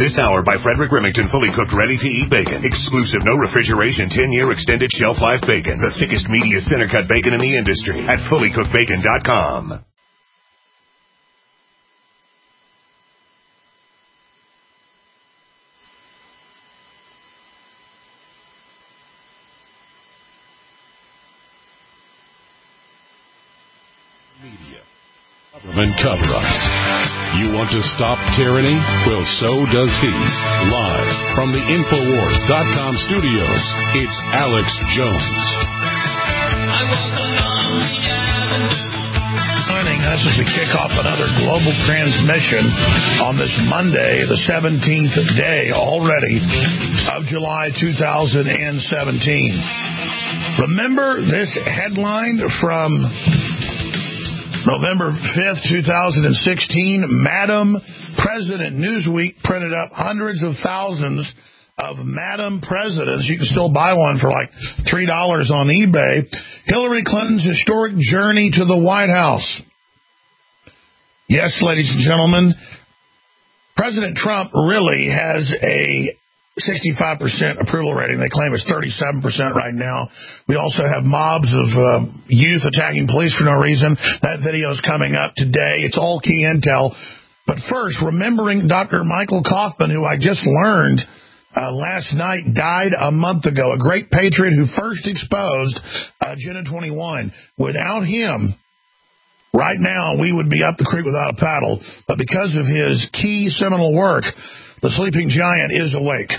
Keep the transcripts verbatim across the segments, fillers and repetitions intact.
This hour by Frederick Remington, fully cooked, ready-to-eat bacon. Exclusive, no refrigeration, ten-year extended shelf life bacon. The thickest, meatiest, center-cut bacon in the industry at fully cooked bacon dot com. Media. Government cover-ups. You want to stop tyranny? Well, so does he. Live from the Infowars dot com studios, it's Alex Jones. I walk along the avenue. Joining us as we kick off another global transmission on this Monday, the seventeenth day already of July two thousand seventeen. Remember this headline from November fifth, two thousand sixteen, Madam President. Newsweek printed up hundreds of thousands of Madam Presidents. You can still buy one for like three dollars on eBay. Hillary Clinton's historic journey to the White House. Yes, ladies and gentlemen, President Trump really has a sixty-five percent approval rating. They claim it's thirty-seven percent right now. We also have mobs of uh, youth attacking police for no reason. That video is coming up today. It's all key intel. But first, remembering Doctor Michael Kaufman, who I just learned uh, last night died a month ago, a great patriot who first exposed uh, Agenda twenty-one. Without him, right now, we would be up the creek without a paddle. But because of his key seminal work, the sleeping giant is awake.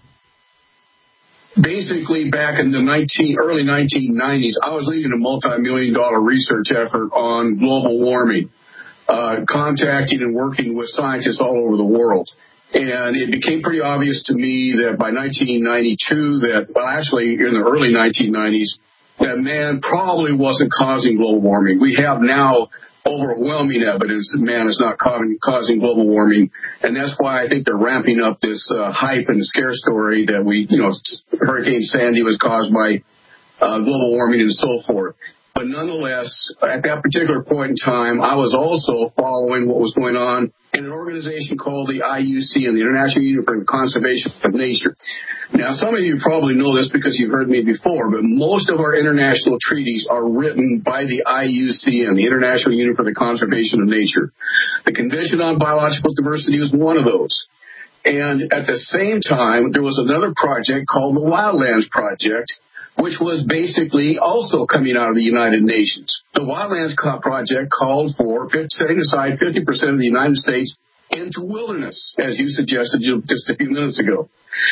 Basically, back in the nineteen, early nineteen nineties, I was leading a multi-million dollar research effort on global warming, uh, contacting and working with scientists all over the world. And it became pretty obvious to me that by nineteen ninety-two, that, well, actually in the early nineteen nineties, that man probably wasn't causing global warming. We have now overwhelming evidence that man is not causing global warming, and that's why I think they're ramping up this uh, hype and scare story that we, you know, Hurricane Sandy was caused by uh, global warming and so forth. But nonetheless, at that particular point in time, I was also following what was going on in an organization called the I U C N, the International Union for the Conservation of Nature. Now, some of you probably know this because you've heard me before, but most of our international treaties are written by the I U C N, the International Union for the Conservation of Nature. The Convention on Biological Diversity was one of those. And at the same time, there was another project called the Wildlands Project, which was basically also coming out of the United Nations. The Wildlands Project called for setting aside fifty percent of the United States into wilderness, as you suggested just a few minutes ago.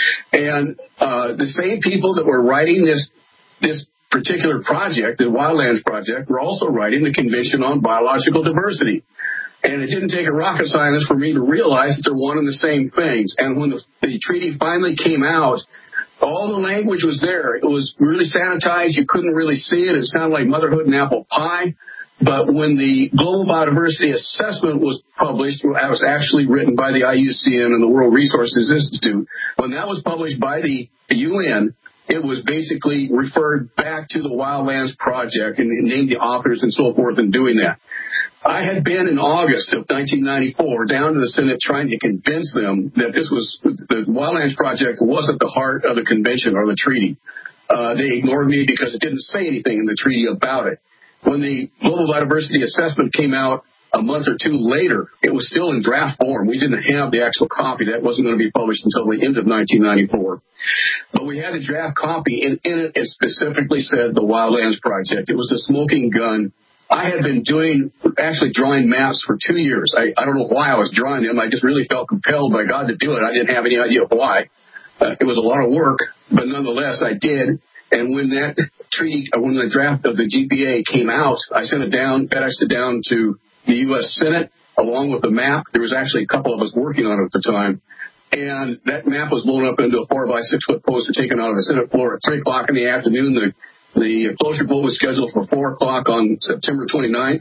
And uh, the same people that were writing this this particular project, the Wildlands Project, were also writing the Convention on Biological Diversity. And it didn't take a rocket scientist for me to realize that they're one and the same things. And when the, the treaty finally came out, all the language was there. It was really sanitized. You couldn't really see it. It sounded like motherhood and apple pie. But when the Global Biodiversity Assessment was published, it was actually written by the I U C N and the World Resources Institute. When that was published by the U N, it was basically referred back to the Wildlands Project and named the authors and so forth in doing that. I had been in August of nineteen ninety-four down to the Senate trying to convince them that this was the Wildlands Project wasn't the heart of the convention or the treaty. Uh, they ignored me because it didn't say anything in the treaty about it. When the Global Biodiversity Assessment came out a month or two later, it was still in draft form. We didn't have the actual copy. That wasn't going to be published until the end of nineteen ninety-four. But we had a draft copy, and in it, it specifically said the Wildlands Project. It was a smoking gun. I had been doing, actually drawing maps for two years. I, I don't know why I was drawing them. I just really felt compelled by God to do it. I didn't have any idea why. Uh, it was a lot of work, but nonetheless, I did. And when that treaty, when the draft of the G P A came out, I sent it down, FedExed it down to the U S Senate along with the map. There was actually a couple of us working on it at the time. And that map was blown up into a four by six foot poster taken out of the Senate floor at three o'clock in the afternoon. The The closure vote was scheduled for four o'clock on September twenty-ninth,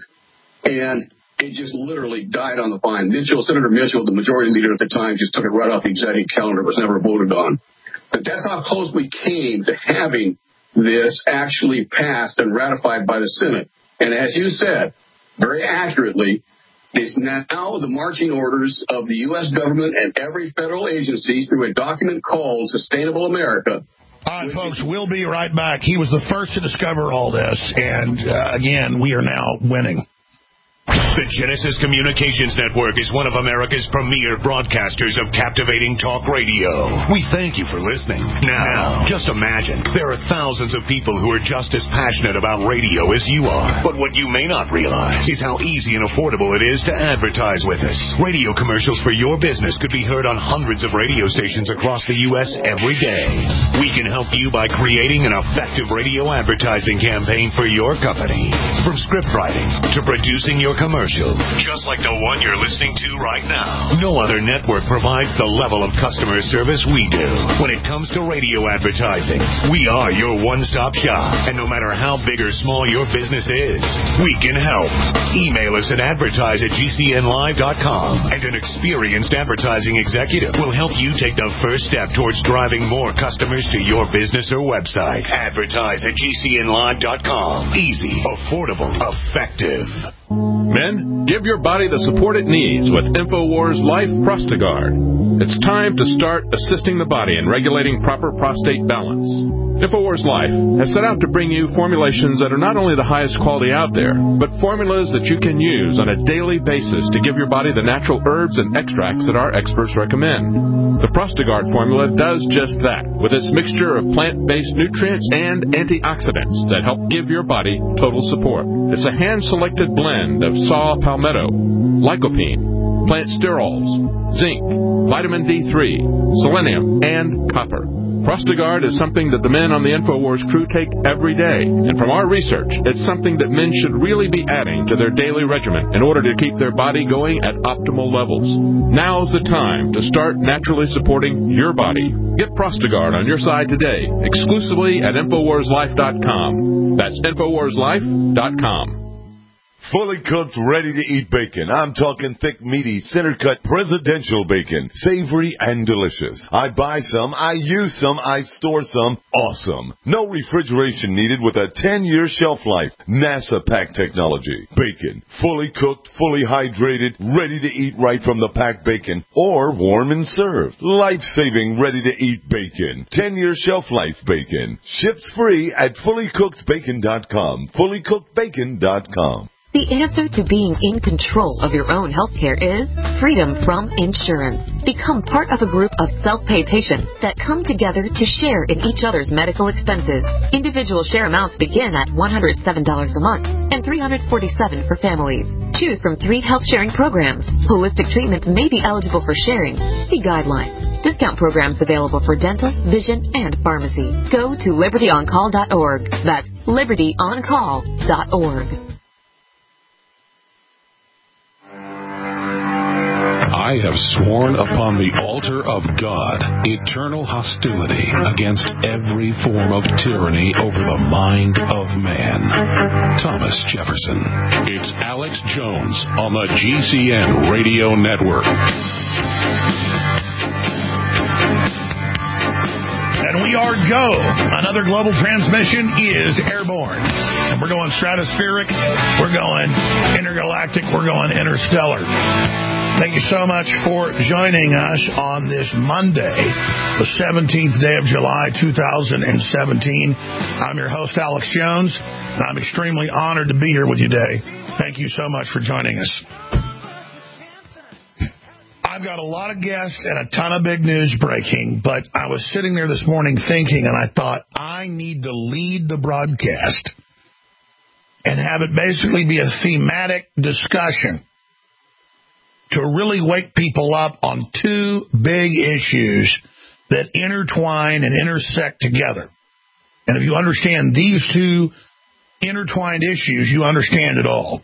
and it just literally died on the vine. Mitchell, Senator Mitchell, the majority leader at the time, just took it right off the executive calendar. It was never voted on. But that's how close we came to having this actually passed and ratified by the Senate. And as you said, very accurately, It's now the marching orders of the U S government and every federal agency through a document called Sustainable America. All right, folks, we'll be right back. He was the first to discover all this, and, uh, again, we are now winning. The Genesis Communications Network is one of America's premier broadcasters of captivating talk radio. We thank you for listening. Now, just imagine, there are thousands of people who are just as passionate about radio as you are. But what you may not realize is how easy and affordable it is to advertise with us. Radio commercials for your business could be heard on hundreds of radio stations across the U S every day. We can help you by creating an effective radio advertising campaign for your company. From script writing to producing your commercial, just like the one you're listening to right now. No other network provides the level of customer service we do. When it comes to radio advertising, we are your one-stop shop. And no matter how big or small your business is, we can help. Email us at advertise at g c n live dot com, and an experienced advertising executive will help you take the first step towards driving more customers to your business or website. Advertise at g c n live dot com. Easy, affordable, effective. Men, give your body the support it needs with InfoWars Life Prostagard. It's time to start assisting the body in regulating proper prostate balance. InfoWars Life has set out to bring you formulations that are not only the highest quality out there, but formulas that you can use on a daily basis to give your body the natural herbs and extracts that our experts recommend. The Prostagard formula does just that, with its mixture of plant-based nutrients and antioxidants that help give your body total support. It's a hand-selected blend of saw palmetto, lycopene, plant sterols, zinc, vitamin D three, selenium, and copper. Prostagard is something that the men on the InfoWars crew take every day, and from our research, it's something that men should really be adding to their daily regimen in order to keep their body going at optimal levels. Now's the time to start naturally supporting your body. Get Prostagard on your side today, exclusively at InfoWars Life dot com. That's InfoWars Life dot com. Fully cooked, ready-to-eat bacon. I'm talking thick, meaty, center-cut presidential bacon. Savory and delicious. I buy some, I use some, I store some. Awesome. No refrigeration needed with a ten-year shelf life. NASA pack technology. Bacon. Fully cooked, fully hydrated, ready to eat right from the packed bacon. Or warm and served. Life-saving, ready-to-eat bacon. ten-year shelf life bacon. Ships free at fully cooked bacon dot com. fully cooked bacon dot com. The answer to being in control of your own health care is freedom from insurance. Become part of a group of self-pay patients that come together to share in each other's medical expenses. Individual share amounts begin at one hundred seven dollars a month and three hundred forty-seven dollars for families. Choose from three health sharing programs. Holistic treatments may be eligible for sharing. See guidelines. Discount programs available for dental, vision, and pharmacy. Go to liberty on call dot org. That's liberty on call dot org. I have sworn upon the altar of God eternal hostility against every form of tyranny over the mind of man. Thomas Jefferson. It's Alex Jones on the G C N Radio Network. And we are go. Another global transmission is airborne. And we're going stratospheric. We're going intergalactic. We're going interstellar. Thank you so much for joining us on this Monday, the seventeenth day of July, two thousand seventeen. I'm your host, Alex Jones, and I'm extremely honored to be here with you today. Thank you so much for joining us. I've got a lot of guests and a ton of big news breaking, but I was sitting there this morning thinking, and I thought, I need to lead the broadcast and have it basically be a thematic discussion to really wake people up on two big issues that intertwine and intersect together. And if you understand these two intertwined issues, you understand it all.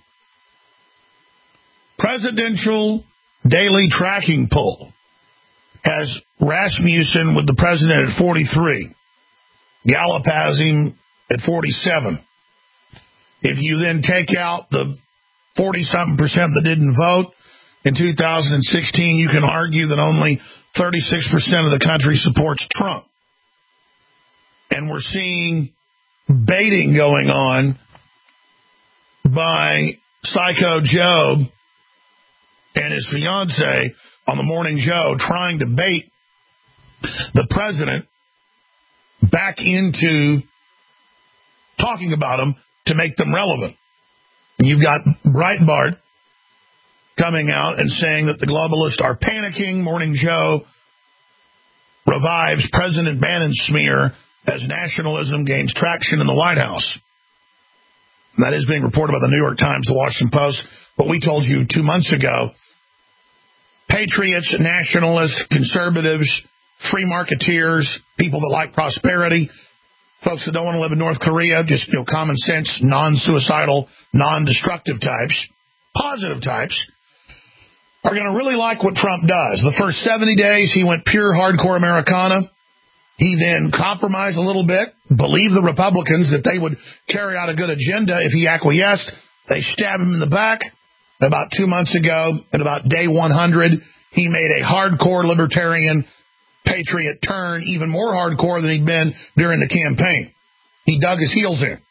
Presidential daily tracking poll has Rasmussen with the president at forty-three. Gallup has him at forty-seven. If you then take out the forty-something percent that didn't vote in two thousand sixteen, you can argue that only thirty-six percent of the country supports Trump. And we're seeing baiting going on by Psycho Joe and his fiance on the Morning Joe trying to bait the president back into talking about them to make them relevant. And you've got Breitbart coming out and saying that the globalists are panicking. Morning Joe revives President Bannon's smear as nationalism gains traction in the White House. And that is being reported by the New York Times, the Washington Post. But we told you two months ago, patriots, nationalists, conservatives, free marketeers, people that like prosperity, folks that don't want to live in North Korea, just, you know, common sense, non-suicidal, non-destructive types, positive types, are going to really like what Trump does. The first seventy days, he went pure hardcore Americana. He then compromised a little bit, believed the Republicans that they would carry out a good agenda if he acquiesced. They stabbed him in the back. About two months ago, at about day one hundred, he made a hardcore libertarian patriot turn, even more hardcore than he'd been during the campaign. He dug his heels in.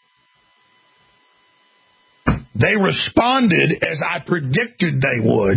They responded as I predicted they would.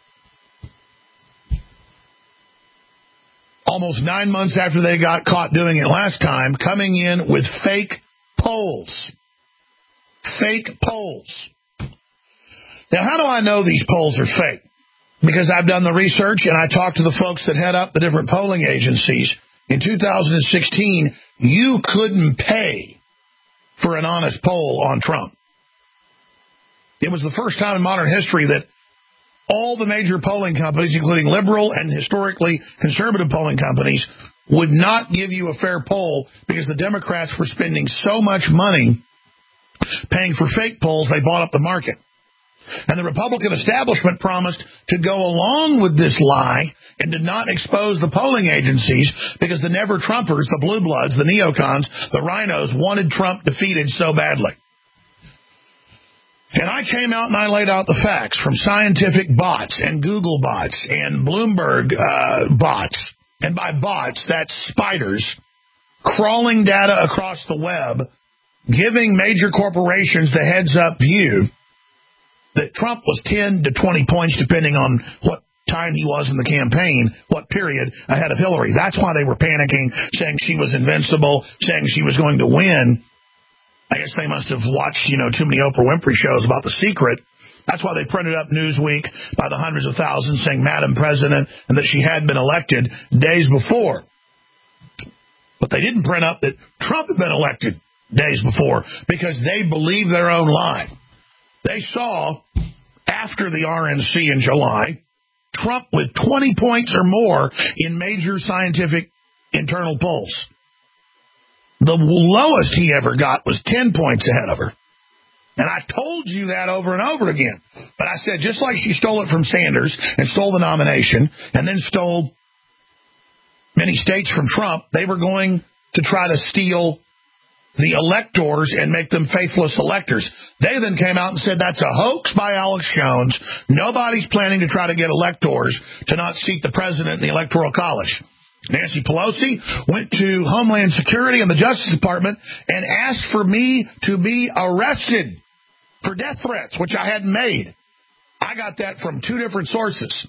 Almost nine months after they got caught doing it last time, coming in with fake polls. Fake polls. Now, how do I know these polls are fake? Because I've done the research and I talked to the folks that head up the different polling agencies. In two thousand sixteen, you couldn't pay for an honest poll on Trump. It was the first time in modern history that all the major polling companies, including liberal and historically conservative polling companies, would not give you a fair poll because the Democrats were spending so much money paying for fake polls, they bought up the market. And the Republican establishment promised to go along with this lie and did not expose the polling agencies because the never-Trumpers, the blue bloods, the neocons, the rhinos wanted Trump defeated so badly. And I came out and I laid out the facts from scientific bots and Google bots and Bloomberg uh, bots. And by bots, that's spiders crawling data across the web, giving major corporations the heads-up view that Trump was ten to twenty points, depending on what time he was in the campaign, what period, ahead of Hillary. That's why they were panicking, saying she was invincible, saying she was going to win. I guess they must have watched, you know, too many Oprah Winfrey shows about The Secret. That's why they printed up Newsweek by the hundreds of thousands saying Madam President and that she had been elected days before. But they didn't print up that Trump had been elected days before because they believe their own lie. They saw, after the R N C in July, Trump with twenty points or more in major scientific internal polls. The lowest he ever got was ten points ahead of her. And I told you that over and over again. But I said, just like she stole it from Sanders and stole the nomination and then stole many states from Trump, they were going to try to steal the electors and make them faithless electors. They then came out and said that's a hoax by Alex Jones. Nobody's planning to try to get electors to not seat the president in the Electoral College. Nancy Pelosi went to Homeland Security and the Justice Department and asked for me to be arrested for death threats, which I hadn't made. I got that from two different sources.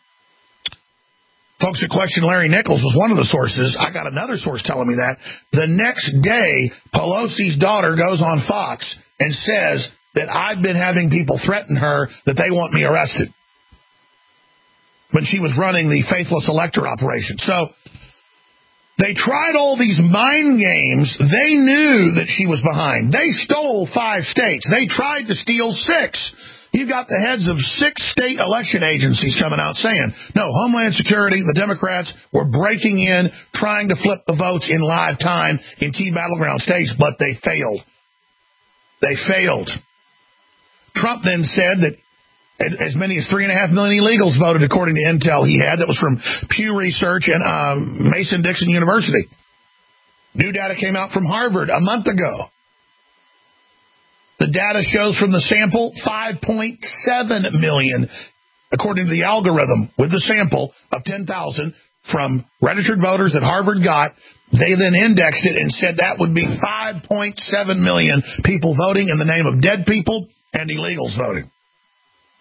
Folks that questioned Larry Nichols was one of the sources. I got another source telling me that. The next day, Pelosi's daughter goes on Fox and says that I've been having people threaten her that they want me arrested when she was running the faithless elector operation. So they tried all these mind games. They knew that she was behind. They stole five states. They tried to steal six. You've got the heads of six state election agencies coming out saying, no, Homeland Security, the Democrats were breaking in, trying to flip the votes in live time in key battleground states, but they failed. They failed. Trump then said that as many as three and a half million illegals voted, according to intel he had. That was from Pew Research and um, Mason-Dixon University. New data came out from Harvard a month ago. The data shows from the sample five point seven million, according to the algorithm with the sample of ten thousand from registered voters that Harvard got. They then indexed it and said that would be five point seven million people voting in the name of dead people and illegals voting.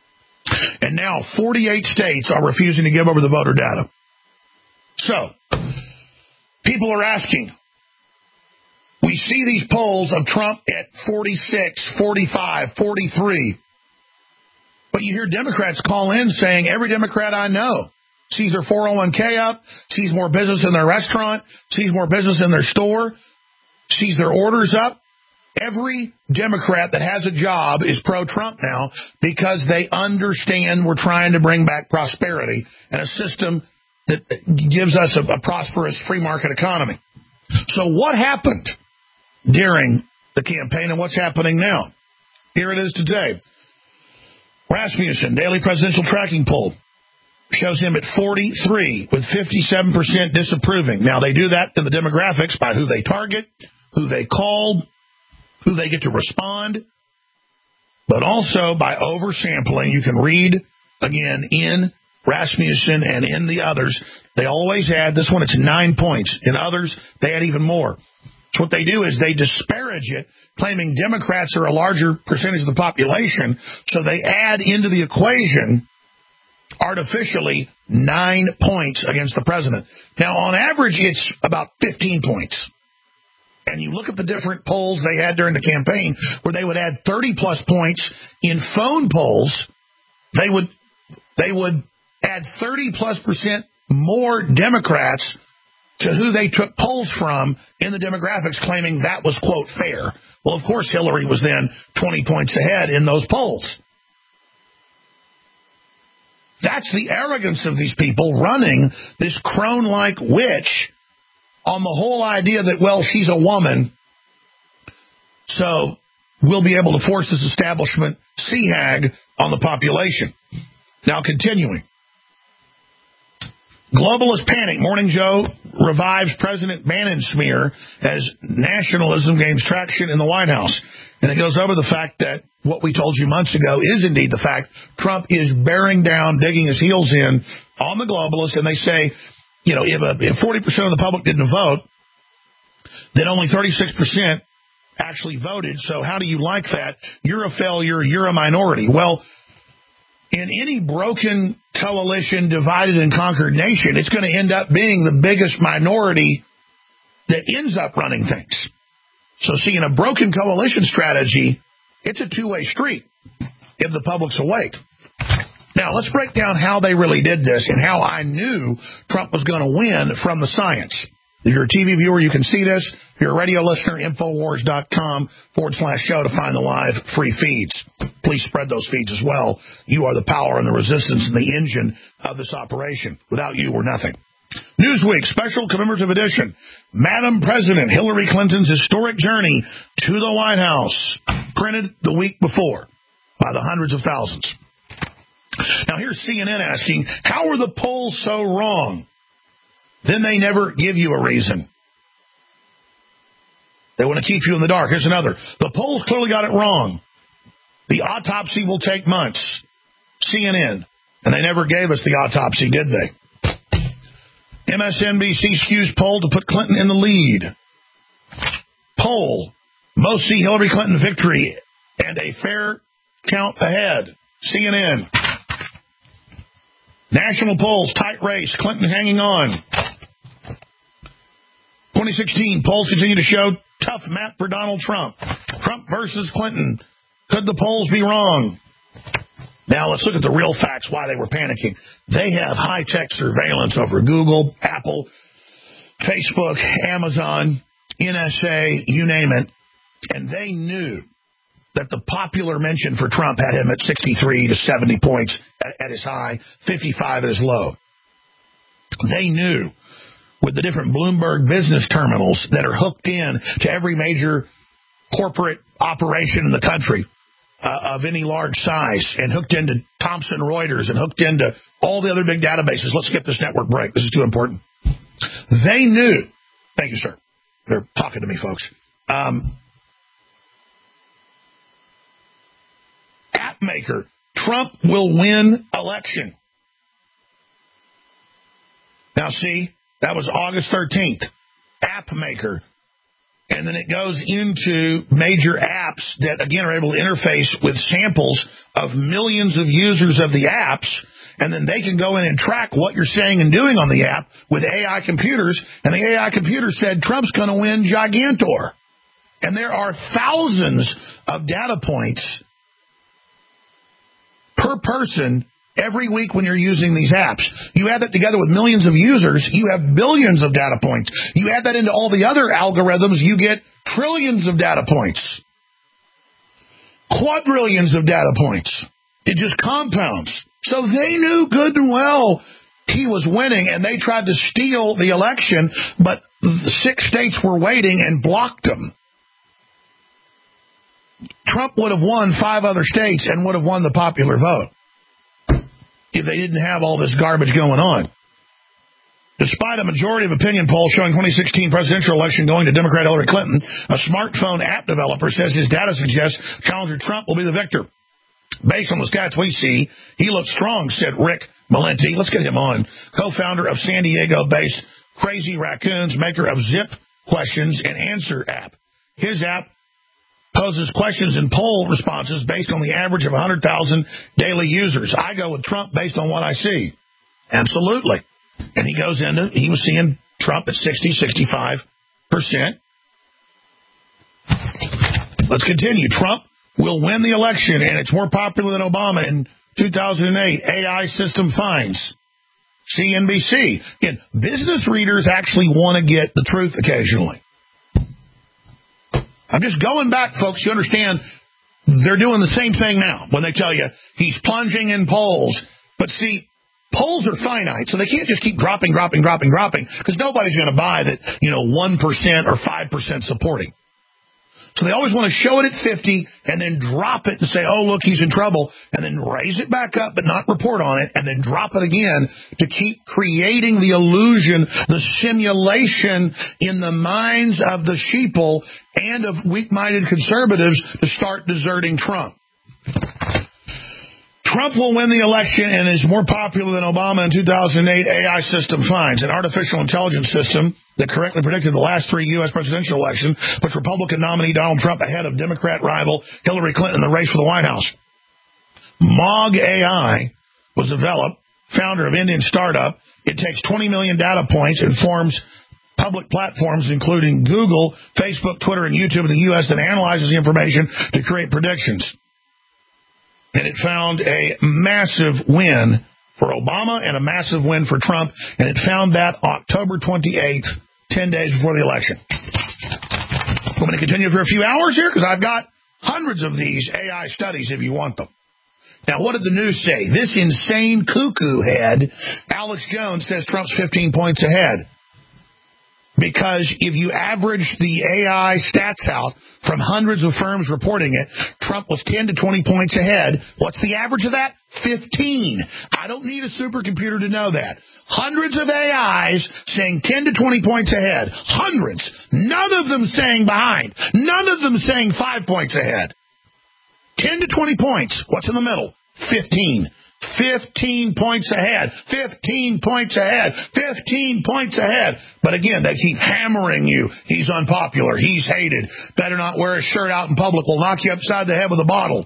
And now forty-eight states are refusing to give over the voter data. So, people are asking, we see these polls of Trump at forty-six, forty-five, forty-three, but you hear Democrats call in saying every Democrat I know sees their four oh one k up, sees more business in their restaurant, sees more business in their store, sees their orders up. Every Democrat that has a job is pro-Trump now because they understand we're trying to bring back prosperity and a system that gives us a, a prosperous free market economy. So what happened during the campaign and what's happening now? Here it is today. Rasmussen, Daily Presidential Tracking Poll, shows him at forty-three with fifty-seven percent disapproving. Now, they do that in the demographics by who they target, who they call, who they get to respond, but also by oversampling. You can read, again, in Rasmussen and in the others, they always add, this one it's nine points. In others, they add even more. So what they do is they disparage it, claiming Democrats are a larger percentage of the population, so they add into the equation artificially nine points against the president. Now, on average, it's about fifteen points. And you look at the different polls they had during the campaign where they would add thirty-plus points. In phone polls, they would they would add thirty-plus percent more Democrats to who they took polls from in the demographics, claiming that was, quote, fair. Well, of course, Hillary was then twenty points ahead in those polls. That's the arrogance of these people running this crone-like witch on the whole idea that, well, she's a woman, so we'll be able to force this establishment sea hag on the population. Now, continuing. Globalist panic. Morning Joe revives President Bannon smear as nationalism gains traction in the White House. And it goes over the fact that what we told you months ago is indeed the fact. Trump is bearing down, digging his heels in on the globalists, and they say, you know, if, a, if forty percent of the public didn't vote, then only thirty-six percent actually voted. So how do you like that? You're a failure. You're a minority. Well, in any broken coalition, divided and conquered nation, it's going to end up being the biggest minority that ends up running things. So see, in a broken coalition strategy, it's a two-way street if the public's awake. Now, let's break down how they really did this and how I knew Trump was going to win from the science. If you're a T V viewer, you can see this. If you're a radio listener, Infowars.com forward slash show to find the live free feeds. Please spread those feeds as well. You are the power and the resistance and the engine of this operation. Without you, we're nothing. Newsweek special commemorative edition. Madam President Hillary Clinton's historic journey to the White House. Printed the week before by the hundreds of thousands. Now here's C N N asking, how are the polls so wrong? Then they never give you a reason. They want to keep you in the dark. Here's another. The polls clearly got it wrong. The autopsy will take months. C N N. And they never gave us the autopsy, did they? M S N B C skews poll to put Clinton in the lead. Poll. Most see Hillary Clinton victory and a fair count ahead. C N N. National polls, tight race, Clinton hanging on. twenty sixteen, polls continue to show tough map for Donald Trump. Trump versus Clinton. Could the polls be wrong? Now let's look at the real facts, why they were panicking. They have high-tech surveillance over Google, Apple, Facebook, Amazon, N S A, you name it. And they knew that the popular mention for Trump had him at sixty-three to seventy points at, at his high, fifty-five at his low. They knew with the different Bloomberg business terminals that are hooked in to every major corporate operation in the country uh, of any large size and hooked into Thomson Reuters and hooked into all the other big databases. Let's skip this network break. This is too important. They knew. Thank you, sir. They're talking to me, folks. Um, app maker. Trump will win election. Now, see, that was August thirteenth. App maker. And then it goes into major apps that, again, are able to interface with samples of millions of users of the apps. And then they can go in and track what you're saying and doing on the app with A I computers. And the A I computer said Trump's going to win gigantor. And there are thousands of data points per person every week when you're using these apps. You add that together with millions of users, you have billions of data points. You add that into all the other algorithms, you get trillions of data points. Quadrillions of data points. It just compounds. So they knew good and well he was winning, and they tried to steal the election, but the six states were waiting and blocked them. Trump would have won five other states and would have won the popular vote if they didn't have all this garbage going on. Despite a majority of opinion polls showing twenty sixteen presidential election going to Democrat Hillary Clinton, a smartphone app developer says his data suggests challenger Trump will be the victor. Based on the stats we see, he looks strong, said Rick Malenti. Let's get him on. Co-founder of San Diego-based Crazy Raccoons, maker of Zip Questions and Answer app. His app poses questions and poll responses based on the average of one hundred thousand daily users. I go with Trump based on what I see. Absolutely. And he goes into, he was seeing Trump at sixty, sixty-five percent. Let's continue. Trump will win the election, and it's more popular than Obama in two thousand eight. A I system finds. C N B C. Again, business readers actually want to get the truth occasionally. I'm just going back, folks. You understand, they're doing the same thing now when they tell you he's plunging in polls. But see, polls are finite, so they can't just keep dropping, dropping, dropping, dropping, because nobody's going to buy that, you know, one percent or five percent supporting. So they always want to show it at fifty and then drop it and say, oh, look, he's in trouble, and then raise it back up but not report on it, and then drop it again to keep creating the illusion, the simulation in the minds of the sheeple and of weak-minded conservatives to start deserting Trump. Trump will win the election and is more popular than Obama in two thousand eight, A I system finds. An artificial intelligence system that correctly predicted the last three U S presidential elections puts Republican nominee Donald Trump ahead of Democrat rival Hillary Clinton in the race for the White House. Mog A I was developed, founder of Indian startup. It takes twenty million data points and forms public platforms, including Google, Facebook, Twitter, and YouTube in the U S that analyzes the information to create predictions. And it found a massive win for Obama and a massive win for Trump, and it found that October twenty-eighth, ten days before the election. I'm going to continue for a few hours here because I've got hundreds of these A I studies if you want them. Now, what did the news say? This insane cuckoo head, Alex Jones, says Trump's fifteen points ahead. Because if you average the A I stats out from hundreds of firms reporting it, Trump was ten to twenty points ahead. What's the average of that? fifteen. I don't need a supercomputer to know that. Hundreds of A Is saying ten to twenty points ahead. Hundreds. None of them saying behind. None of them saying five points ahead. ten to twenty points. What's in the middle? fifteen. fifteen points ahead, fifteen points ahead, fifteen points ahead. But again, they keep hammering you. He's unpopular. He's hated. Better not wear a shirt out in public. We'll knock you upside the head with a bottle.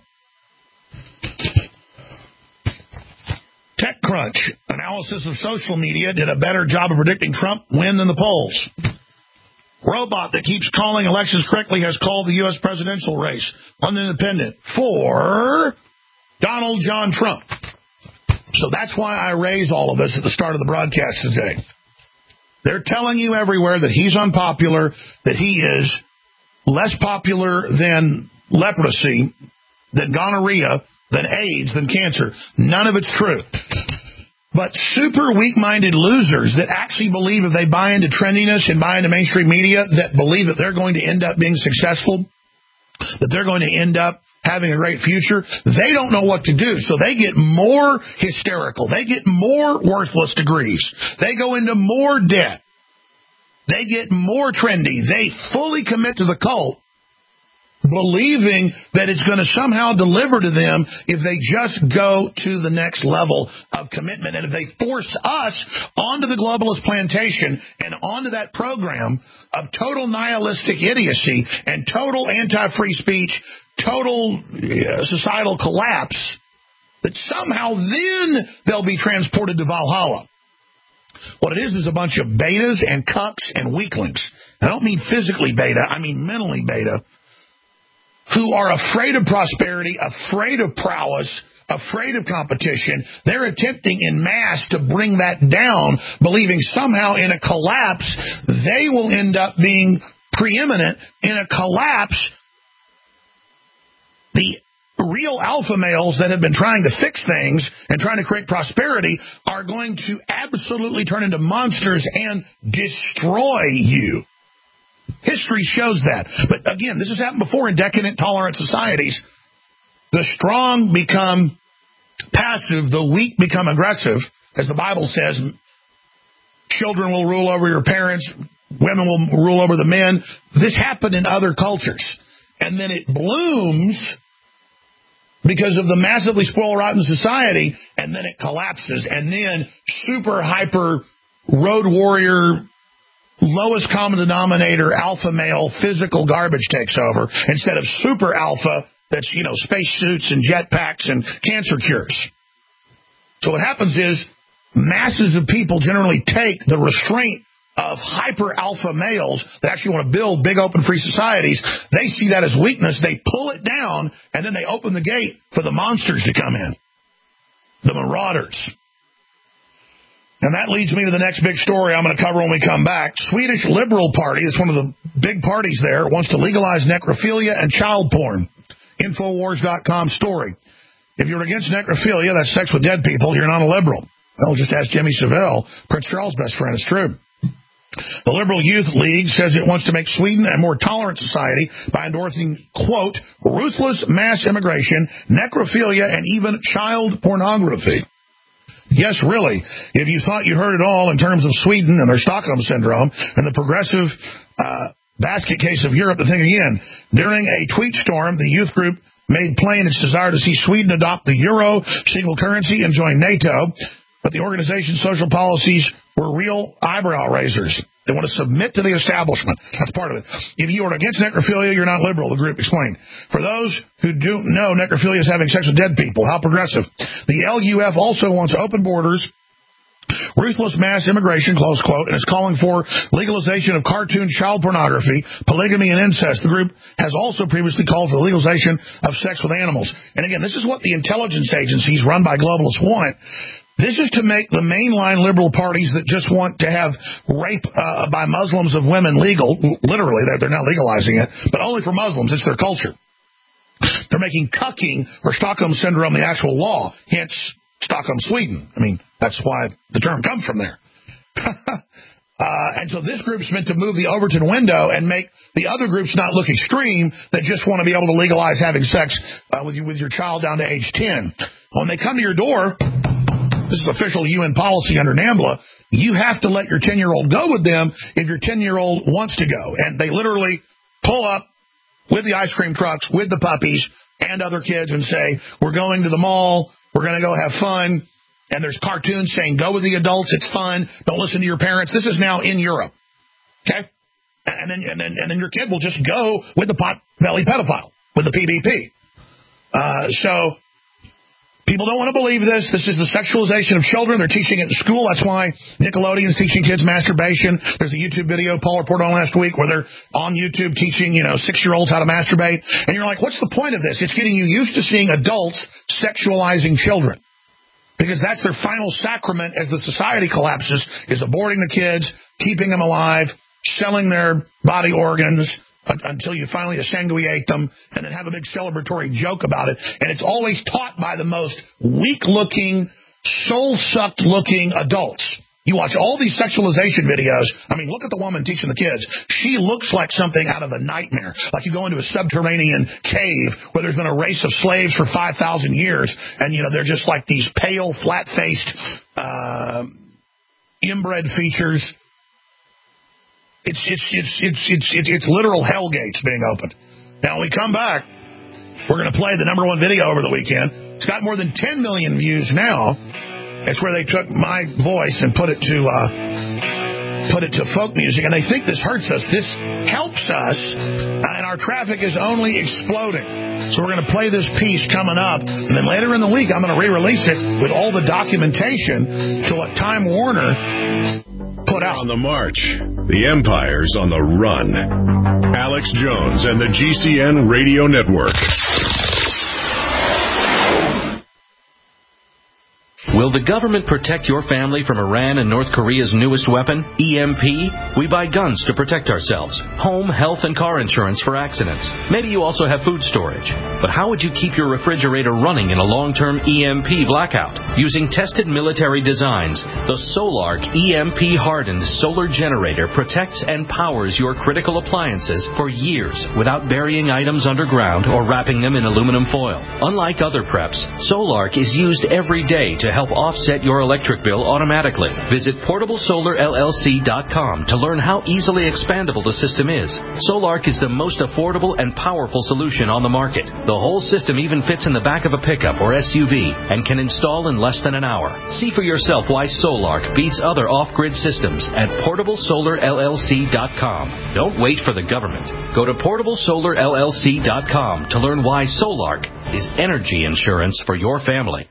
TechCrunch analysis of social media did a better job of predicting Trump win than the polls. Robot that keeps calling elections correctly has called the U S presidential race on the Independent for Donald John Trump. So that's why I raise all of this at the start of the broadcast today. They're telling you everywhere that he's unpopular, that he is less popular than leprosy, than gonorrhea, than AIDS, than cancer. None of it's true. But super weak-minded losers that actually believe if they buy into trendiness and buy into mainstream media, that believe that they're going to end up being successful, that they're going to end up having a great future, they don't know what to do. So they get more hysterical. They get more worthless degrees. They go into more debt. They get more trendy. They fully commit to the cult believing that it's going to somehow deliver to them if they just go to the next level of commitment. And if they force us onto the globalist plantation and onto that program of total nihilistic idiocy and total anti-free speech, total uh, societal collapse, that somehow then they'll be transported to Valhalla. What it is is a bunch of betas and cucks and weaklings. I don't mean physically beta, I mean mentally beta, who are afraid of prosperity, afraid of prowess, afraid of competition. They're attempting in mass to bring that down, believing somehow in a collapse they will end up being preeminent. In a collapse, the real alpha males that have been trying to fix things and trying to create prosperity are going to absolutely turn into monsters and destroy you. History shows that. But again, this has happened before in decadent, tolerant societies. The strong become passive, the weak become aggressive. As the Bible says, children will rule over your parents, women will rule over the men. This happened in other cultures. And then it blooms because of the massively spoiled rotten society, and then it collapses. And then super, hyper, road warrior, lowest common denominator, alpha male, physical garbage takes over instead of super alpha that's, you know, spacesuits and jetpacks and cancer cures. So what happens is masses of people generally take the restraint of hyper alpha males that actually want to build big open free societies. They see that as weakness. They pull it down, and then they open the gate for the monsters to come in, the marauders. And that leads me to the next big story I'm going to cover when we come back. Swedish Liberal Party is one of the big parties there, wants to legalize necrophilia and child porn. Infowars dot com story. If you're against necrophilia, that's sex with dead people, you're not a liberal. Well, just ask Jimmy Savile, Prince Charles' best friend. It's true. The Liberal Youth League says it wants to make Sweden a more tolerant society by endorsing, quote, ruthless mass immigration, necrophilia, and even child pornography. Yes, really. If you thought you heard it all in terms of Sweden and their Stockholm Syndrome and the progressive uh, basket case of Europe, the thing again, during a tweet storm, the youth group made plain its desire to see Sweden adopt the euro, single currency, and join NATO. But the organization's social policies were real eyebrow raisers. They want to submit to the establishment. That's part of it. If you are against necrophilia, you're not liberal, the group explained. For those who don't know, necrophilia is having sex with dead people. How progressive. The L U F also wants open borders, ruthless mass immigration, close quote, and is calling for legalization of cartoon child pornography, polygamy, and incest. The group has also previously called for the legalization of sex with animals. And again, this is what the intelligence agencies run by globalists want. This is to make the mainline liberal parties that just want to have rape uh, by Muslims of women legal. Literally, they're, they're not legalizing it, but only for Muslims. It's their culture. They're making cucking or Stockholm Syndrome the actual law, hence Stockholm, Sweden. I mean, that's why the term comes from there. uh, and so this group's meant to move the Overton window and make the other groups not look extreme that just want to be able to legalize having sex uh, with, you, with your child down to age ten. When they come to your door, this is official U N policy under NAMBLA, you have to let your ten-year-old go with them if your ten-year-old wants to go. And they literally pull up with the ice cream trucks, with the puppies, and other kids and say, we're going to the mall, we're going to go have fun, and there's cartoons saying, go with the adults, it's fun, don't listen to your parents. This is now in Europe. Okay? And then and then, and then your kid will just go with the pot-belly pedophile, with the P B P. Uh, so... People don't want to believe this. This is the sexualization of children. They're teaching it in school. That's why Nickelodeon's teaching kids masturbation. There's a YouTube video Paul reported on last week where they're on YouTube teaching, you know, six-year-olds how to masturbate. And you're like, what's the point of this? It's getting you used to seeing adults sexualizing children. Because that's their final sacrament as the society collapses, is aborting the kids, keeping them alive, selling their body organs, until you finally sanguinate them and then have a big celebratory joke about it. And it's always taught by the most weak-looking, soul-sucked looking adults. You watch all these sexualization videos. I mean, look at the woman teaching the kids. She looks like something out of a nightmare. Like you go into a subterranean cave where there's been a race of slaves for five thousand years, and, you know, they're just like these pale, flat-faced, uh, inbred features. It's it's it's it's it's it's, it's literal hell gates being opened. Now, when we come back, we're going to play the number one video over the weekend. It's got more than ten million views now. It's where they took my voice and put it to uh, put it to folk music, and they think this hurts us. This helps us, uh, and our traffic is only exploding. So we're going to play this piece coming up, and then later in the week, I'm going to re-release it with all the documentation to what Time Warner put out. On the march, the empire's on the run. Alex Jones and the G C N Radio Network. Will the government protect your family from Iran and North Korea's newest weapon, E M P? We buy guns to protect ourselves, home, health, and car insurance for accidents. Maybe you also have food storage. But how would you keep your refrigerator running in a long-term E M P blackout? Using tested military designs, the Solark E M P-hardened solar generator protects and powers your critical appliances for years without burying items underground or wrapping them in aluminum foil. Unlike other preps, Solark is used every day to help offset your electric bill automatically. Visit portable solar L L C dot com to learn how easily expandable the system is. Solark is the most affordable and powerful solution on the market. The whole system even fits in the back of a pickup or S U V and can install in less than an hour. See for yourself why Solark beats other off-grid systems at portable solar L L C dot com. Don't wait for the government. Go to portable solar L L C dot com to learn why Solark is energy insurance for your family.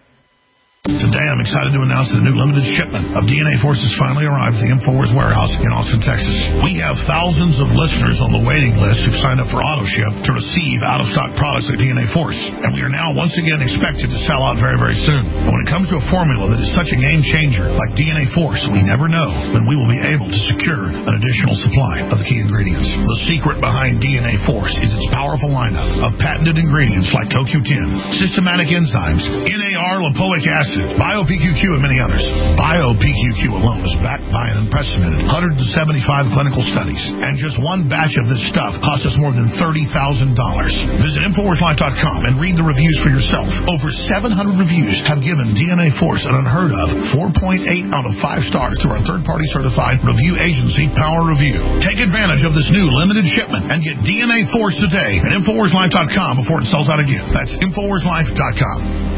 Today, I'm excited to announce that a new limited shipment of D N A Force has finally arrived at the InfoWars warehouse in Austin, Texas. We have thousands of listeners on the waiting list who've signed up for AutoShip to receive out-of-stock products like D N A Force, and we are now once again expected to sell out very, very soon. And when it comes to a formula that is such a game changer like D N A Force, we never know when we will be able to secure an additional supply of the key ingredients. The secret behind D N A Force is its powerful lineup of patented ingredients like C O Q ten, systematic enzymes, N A R lipoic acid, Bio-P Q Q, and many others. Bio-P Q Q alone is backed by an unprecedented one hundred seventy-five clinical studies, and just one batch of this stuff cost us more than thirty thousand dollars. Visit Infowars Life dot com and read the reviews for yourself. Over seven hundred reviews have given D N A Force an unheard of four point eight out of five stars through our third-party certified review agency, Power Review. Take advantage of this new limited shipment and get D N A Force today at Infowars Life dot com before it sells out again. That's Infowars Life dot com.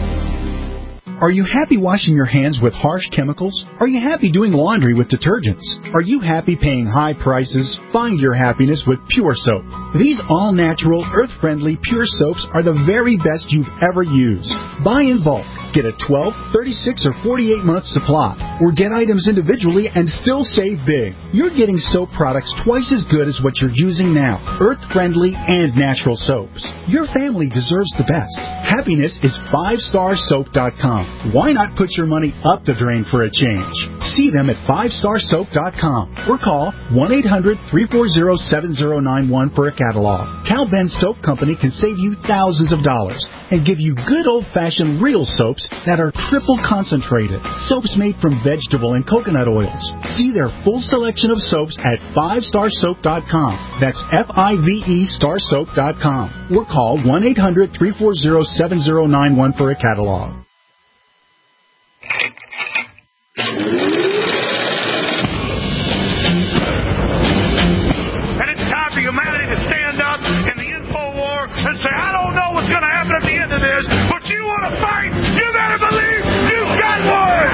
Are you happy washing your hands with harsh chemicals? Are you happy doing laundry with detergents? Are you happy paying high prices? Find your happiness with Pure Soap. These all-natural, earth-friendly Pure Soaps are the very best you've ever used. Buy in bulk. Get a twelve, thirty-six, or forty-eight month supply. Or get items individually and still save big. You're getting soap products twice as good as what you're using now. Earth-friendly and natural soaps. Your family deserves the best. Happiness is five star soap dot com. Why not put your money up the drain for a change? See them at five star soap dot com or call one eight hundred, three four zero, seven zero nine one for a catalog. Cal Ben Soap Company can save you thousands of dollars and give you good old-fashioned real soaps that are triple concentrated. Soaps made from vegetable and coconut oils. See their full selection of soaps at five star soap dot com. That's F I V E star soap dot com. Or call one eight hundred, three four zero, seven zero nine one for a catalog. And it's time for humanity to stand up in the info war and say, I don't know what's going to happen at the end of this, but you want to fight, you better believe you've got one!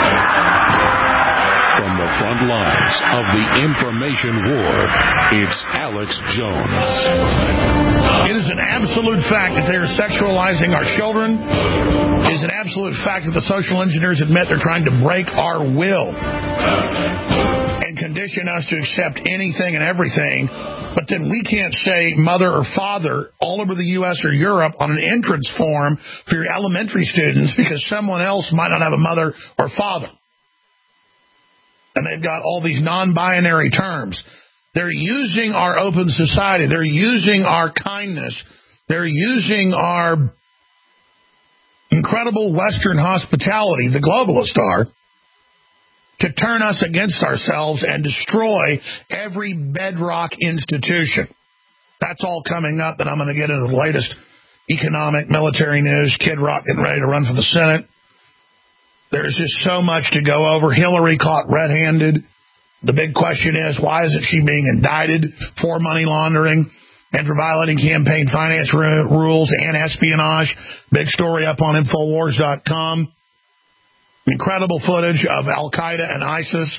From the front lines of the information war, it's Alex Jones. It is an absolute fact that they are sexualizing our children. It is an absolute fact that the social engineers admit they're trying to break our will and condition us to accept anything and everything. But then we can't say mother or father all over the U S or Europe on an entrance form for your elementary students because someone else might not have a mother or father. And they've got all these non-binary terms. They're using our open society. They're using our kindness. They're using our incredible Western hospitality, the globalists are, to turn us against ourselves and destroy every bedrock institution. That's all coming up, and I'm going to get into the latest economic, military news. Kid Rock getting ready to run for the Senate. There's just so much to go over. Hillary caught red-handed. The big question is, why isn't she being indicted for money laundering? and for violating campaign finance ru- rules and espionage. Big story up on Infowars dot com. Incredible footage of Al-Qaeda and ISIS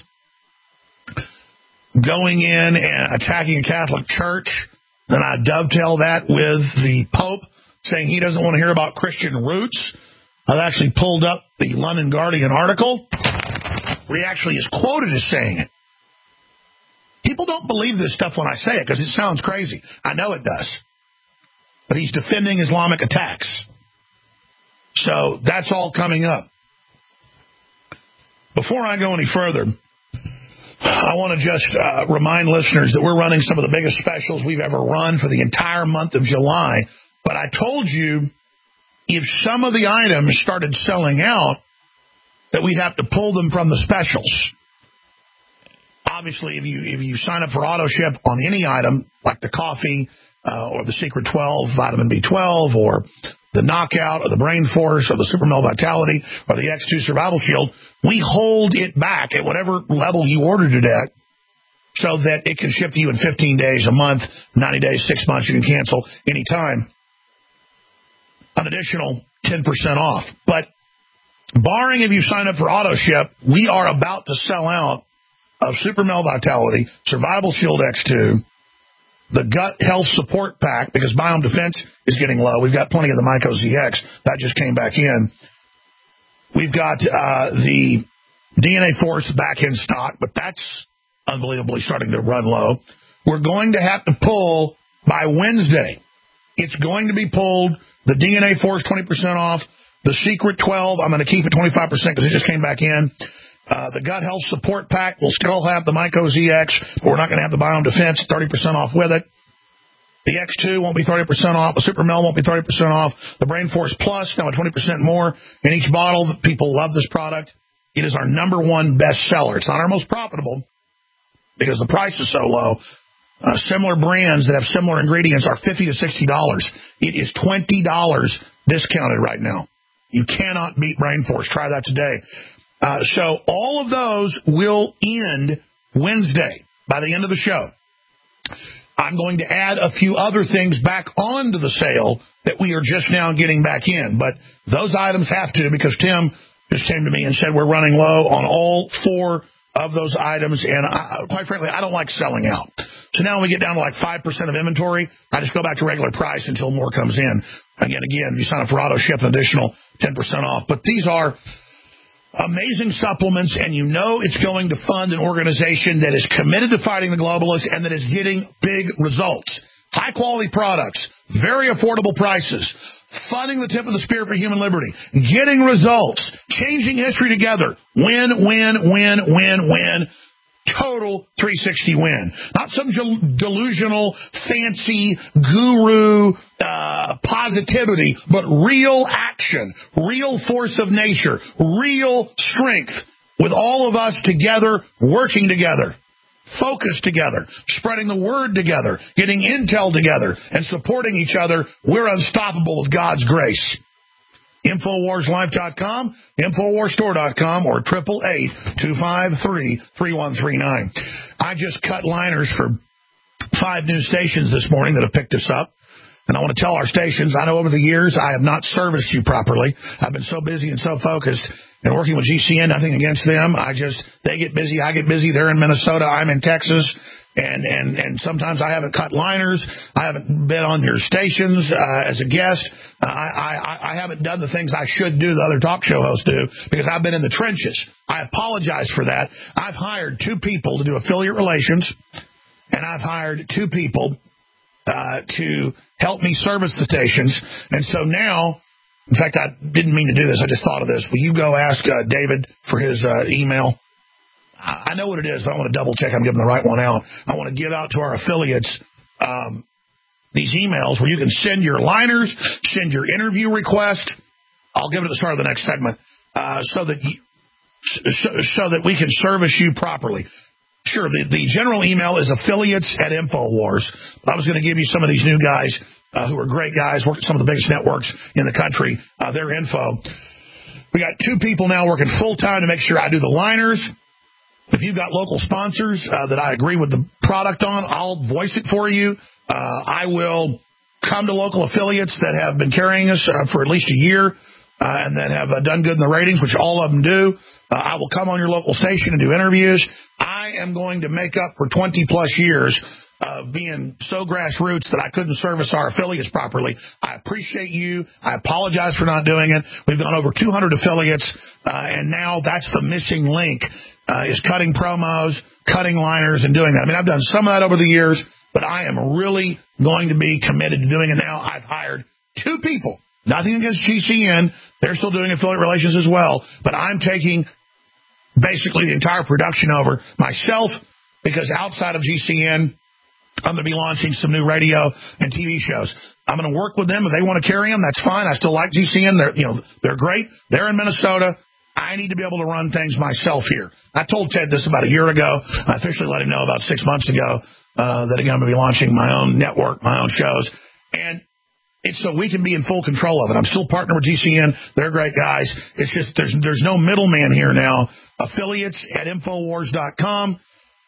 going in and attacking a Catholic church. Then I dovetail that with the Pope saying he doesn't want to hear about Christian roots. I've actually pulled up the London Guardian article where he actually is quoted as saying it. People don't believe this stuff when I say it because it sounds crazy. I know it does. But he's defending Islamic attacks. So that's all coming up. Before I go any further, I want to just uh, remind listeners that we're running some of the biggest specials we've ever run for the entire month of July. But I told you if some of the items started selling out, that we'd have to pull them from the specials. Obviously, if you if you sign up for auto ship on any item, like the coffee uh, or the Secret twelve, Vitamin B twelve, or the Knockout or the Brain Force or the Super Male Vitality or the X two Survival Shield, we hold it back at whatever level you ordered it at so that it can ship to you in fifteen days, a month, ninety days, six months. You can cancel anytime. An additional ten percent off. But barring if you sign up for auto ship, we are about to sell out of Super Male Vitality, Survival Shield X two, the Gut Health Support Pack, because Biome Defense is getting low. We've got plenty of the Myco Z X. That just came back in. We've got uh, the D N A Force back in stock, but that's unbelievably starting to run low. We're going to have to pull by Wednesday. It's going to be pulled. The D N A Force twenty percent off. The Secret twelve, I'm going to keep it twenty-five percent because it just came back in. Uh, the Gut Health Support Pack will still have the Myco Z X, but we're not going to have the Biome Defense, thirty percent off with it. The X two won't be thirty percent off. The Super Male won't be thirty percent off. The Brain Force Plus, now at twenty percent more in each bottle. People love this product. It is our number one best seller. It's not our most profitable because the price is so low. Uh, similar brands that have similar ingredients are fifty to sixty dollars. It is twenty dollars discounted right now. You cannot beat Brain Force. Try that today. Uh, so all of those will end Wednesday by the end of the show. I'm going to add a few other things back onto the sale that we are just now getting back in. But those items have to, because Tim just came to me and said we're running low on all four of those items. And I, quite frankly, I don't like selling out. So now when we get down to like five percent of inventory, I just go back to regular price until more comes in. Again, again, if you sign up for auto ship, an additional ten percent off. But these are amazing supplements, and you know it's going to fund an organization that is committed to fighting the globalists and that is getting big results. High-quality products, very affordable prices, funding the tip of the spear for human liberty, getting results, changing history together. Win, win, win, win, win. Total three sixty win. Not some delusional, fancy, guru uh, positivity, but real action, real force of nature, real strength, with all of us together, working together, focused together, spreading the word together, getting intel together, and supporting each other. We're unstoppable with God's grace. Infowars Life dot com, Infowars Store dot com, or triple eight two five three three one three nine. I just cut liners for five new stations this morning that have picked us up. And I want to tell our stations, I know over the years I have not serviced you properly. I've been so busy and so focused and working with G C N, nothing against them. I just, they get busy, I get busy. They're in Minnesota, I'm in Texas. And, and, and sometimes I haven't cut liners. I haven't been on your stations uh, as a guest. Uh, I, I, I haven't done the things I should do, the other talk show hosts do, because I've been in the trenches. I apologize for that. I've hired two people to do affiliate relations, and I've hired two people uh, to help me service the stations. And so now, in fact, I didn't mean to do this. I just thought of this. Will you go ask uh, David for his uh, email? I know what it is, but I want to double-check I'm giving the right one out. I want to give out to our affiliates um, these emails where you can send your liners, send your interview request. I'll give it at the start of the next segment uh, so that you, so, so that we can service you properly. Sure, the, the general email is affiliates at Infowars. But I was going to give you some of these new guys uh, who are great guys, work at some of the biggest networks in the country, uh, their info. We got two people now working full-time to make sure I do the liners. If you've got local sponsors uh, that I agree with the product on, I'll voice it for you. Uh, I will come to local affiliates that have been carrying us uh, for at least a year uh, and that have uh, done good in the ratings, which all of them do. Uh, I will come on your local station and do interviews. I am going to make up for twenty-plus years of being so grassroots that I couldn't service our affiliates properly. I appreciate you. I apologize for not doing it. We've gone over two hundred affiliates, uh, and now that's the missing link, uh, is cutting promos, cutting liners, and doing that. I mean, I've done some of that over the years, but I am really going to be committed to doing it now. I've hired two people. Nothing against G C N. They're still doing affiliate relations as well, but I'm taking basically the entire production over myself, because outside of G C N, I'm going to be launching some new radio and T V shows. I'm going to work with them. If they want to carry them, that's fine. I still like G C N. They're, you know, they're great. They're in Minnesota. I need to be able to run things myself here. I told Ted this about a year ago. I officially let him know about six months ago uh, that again, I'm going to be launching my own network, my own shows. And it's so we can be in full control of it. I'm still partnered with G C N. They're great guys. It's just there's there's no middleman here now. Affiliates at Infowars dot com.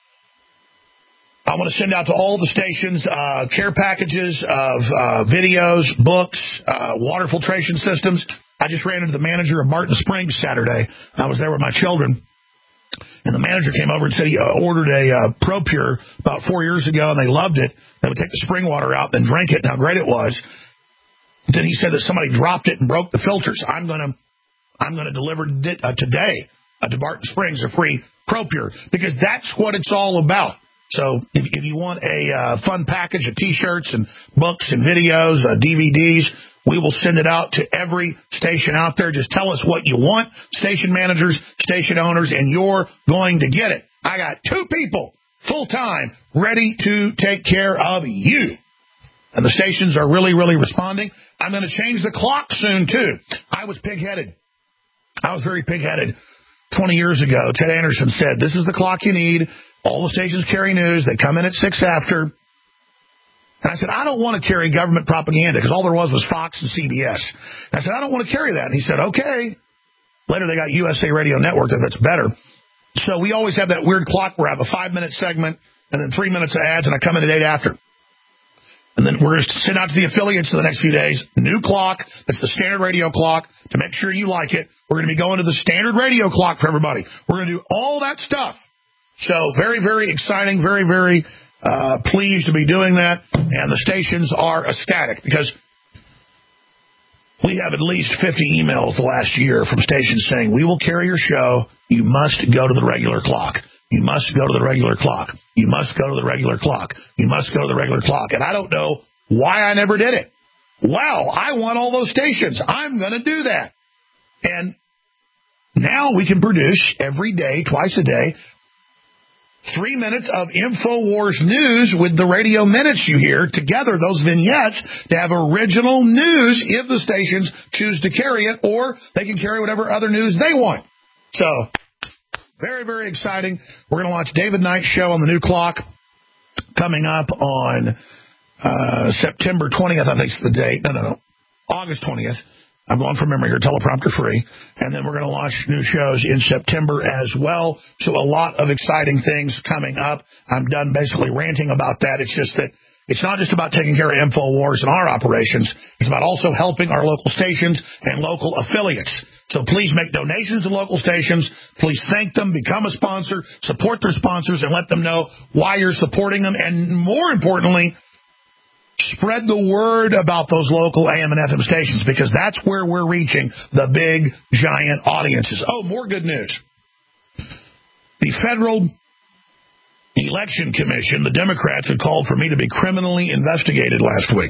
I want to send out to all the stations uh, care packages of uh, videos, books, uh, water filtration systems. I just ran into the manager of Barton Springs Saturday. I was there with my children, and the manager came over and said he uh, ordered a uh, ProPure about four years ago, and they loved it. They would take the spring water out, then drink it, and how great it was. Then he said that somebody dropped it and broke the filters. I'm going to I'm going to deliver it, uh, today uh, to Barton Springs a free ProPure, because that's what it's all about. So if, if you want a uh, fun package of T-shirts and books and videos, uh, D V Ds, we will send it out to every station out there. Just tell us what you want, station managers, station owners, and you're going to get it. I got two people full-time ready to take care of you. And the stations are really, really responding. I'm going to change the clock soon, too. I was pig-headed. I was very pig-headed twenty years ago. Ted Anderson said, this is the clock you need. All the stations carry news. They come in at six after. And I said, I don't want to carry government propaganda, because all there was was Fox and C B S. And I said, I don't want to carry that. And he said, okay. Later they got U S A Radio Network, that's better. So we always have that weird clock where I have a five-minute segment and then three minutes of ads, and I come in at eight after. And then we're going to send out to the affiliates in the next few days. New clock. That's the standard radio clock. To make sure you like it, we're going to be going to the standard radio clock for everybody. We're going to do all that stuff. So very, very exciting, very, very uh, pleased to be doing that. And the stations are ecstatic, because we have at least fifty emails the last year from stations saying, we will carry your show. You must go to the regular clock. You must go to the regular clock. You must go to the regular clock. You must go to the regular clock. And I don't know why I never did it. Wow, I want all those stations. I'm going to do that. And now we can produce every day, twice a day, three minutes of InfoWars news with the radio minutes you hear together, those vignettes, to have original news if the stations choose to carry it, or they can carry whatever other news they want. So, very, very exciting. We're going to launch David Knight's show on the new clock coming up on uh, September twentieth, I think is the date. No, no, no. August twentieth. I'm going from memory here, teleprompter free. And then we're going to launch new shows in September as well. So a lot of exciting things coming up. I'm done basically ranting about that. It's just that it's not just about taking care of InfoWars and our operations. It's about also helping our local stations and local affiliates. So please make donations to local stations. Please thank them, become a sponsor, support their sponsors, and let them know why you're supporting them. And more importantly, spread the word about those local A M and F M stations, because that's where we're reaching the big, giant audiences. Oh, more good news. The Federal Election Commission, the Democrats, had called for me to be criminally investigated last week.